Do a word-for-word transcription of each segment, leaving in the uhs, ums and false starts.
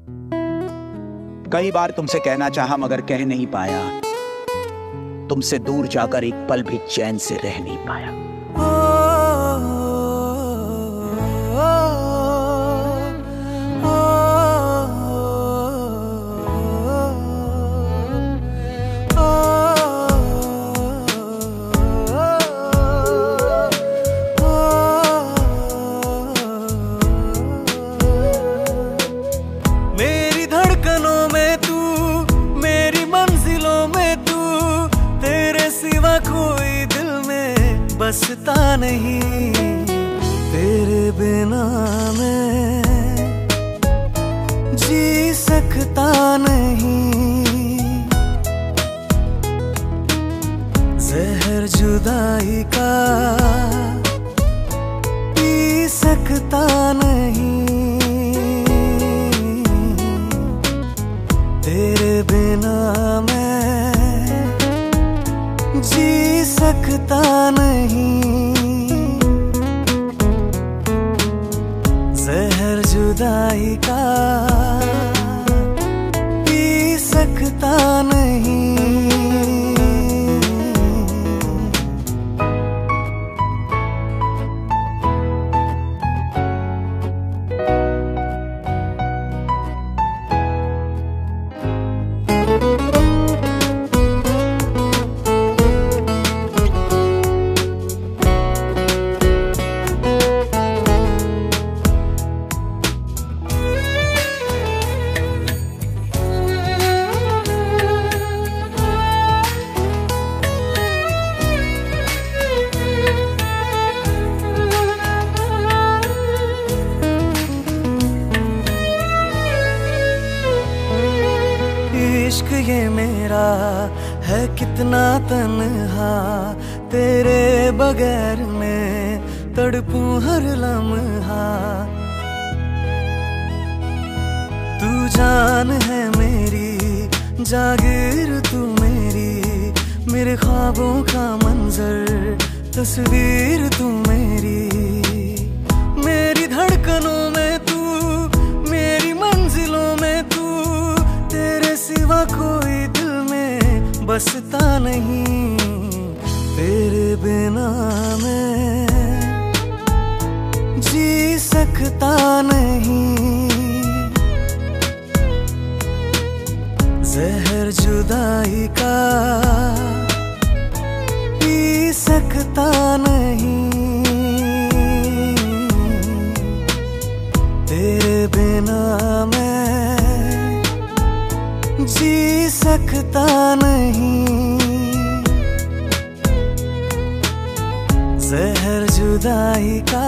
कई बार तुमसे कहना चाहा मगर कह नहीं पाया, तुमसे दूर जाकर एक पल भी चैन से रह नहीं पाया। कोई दिल में बसता नहीं, तेरे बिना मैं जी सकता नहीं। जहर जुदाई का पी सकता नहीं, तेरे बिना मैं जी सकता नहीं। जहर जुदाई का पी सकता नहीं। इश्क ये मेरा है कितना तन्हा, तेरे बगैर मैं तड़पूं हर लम्हा। तू जान है मेरी जागीर, तू मेरी मेरे ख्वाबों का मंजर, तस्वीर तू मेरी। मेरी धड़कनों में तू, मेरी मंजिलों में तू, तेरे सिवा कोई दिल में बसता नहीं। तेरे बिना मैं जी सकता नहीं। जहर जुदाई का पी सकता नहीं, तेरे बिना मैं जी सकता नहीं। जहर जुदाई का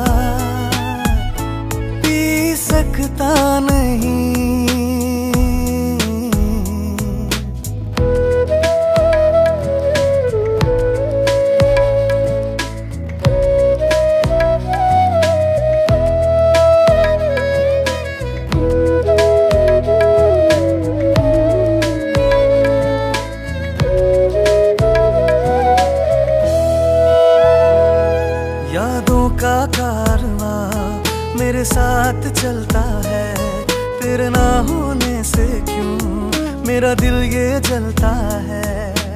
पी सकता नहीं। यादों का कारवां मेरे साथ चलता है, तेरे ना होने से क्यों मेरा दिल ये जलता है।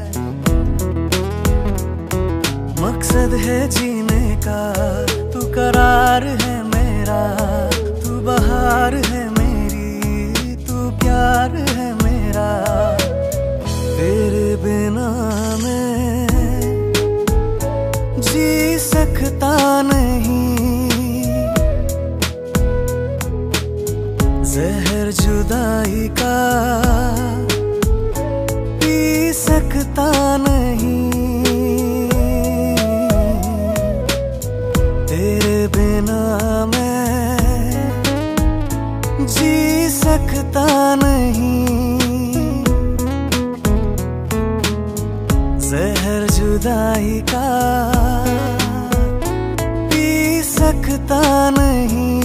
मकसद है जीने का तू करार है मेरा, तू बहार है मेरी, तू प्यार है मेरा। तेरे बिना मैं जी सकता नहीं। जहर जुदाई का पी सकता नहीं, तेरे बिना मैं जी सकता नहीं। जहर जुदाई का पी सकता नहीं।